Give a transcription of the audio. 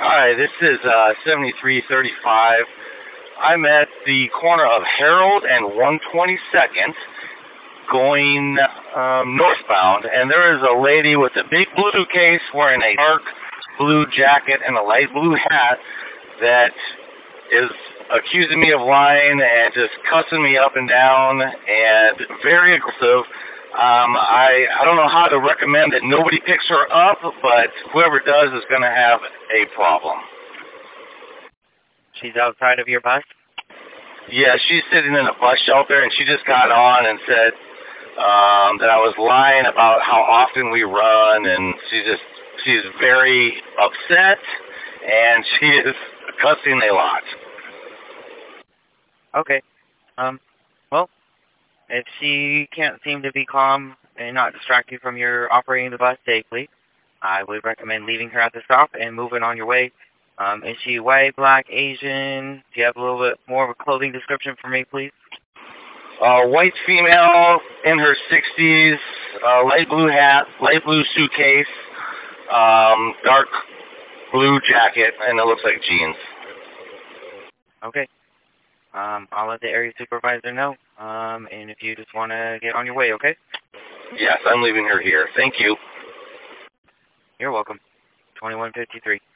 Hi, this is 7335. I'm at the corner of Harold and 122nd going northbound, and there is a lady with a big blue suitcase wearing a dark blue jacket and a light blue hat that is accusing me of lying and just cussing me up and down and very aggressive. I don't know how to recommend that nobody picks her up, but whoever does is going to have a problem. She's outside of your bus? Yeah, she's sitting in a bus shelter, and she just got on and said that I was lying about how often we run, and she's very upset, and she is cussing a lot. Okay. Well, if she can't seem to be calm and not distract you from your operating the bus safely, I would recommend leaving her at the stop and moving on your way. Is she white, black, Asian? Do you have a little bit more of a clothing description for me, please? White female in her 60s, light blue hat, light blue suitcase, dark blue jacket, and it looks like jeans. Okay. I'll let the area supervisor know, and if you just want to get on your way, okay? Yes, I'm leaving her here. Thank you. You're welcome. 2153.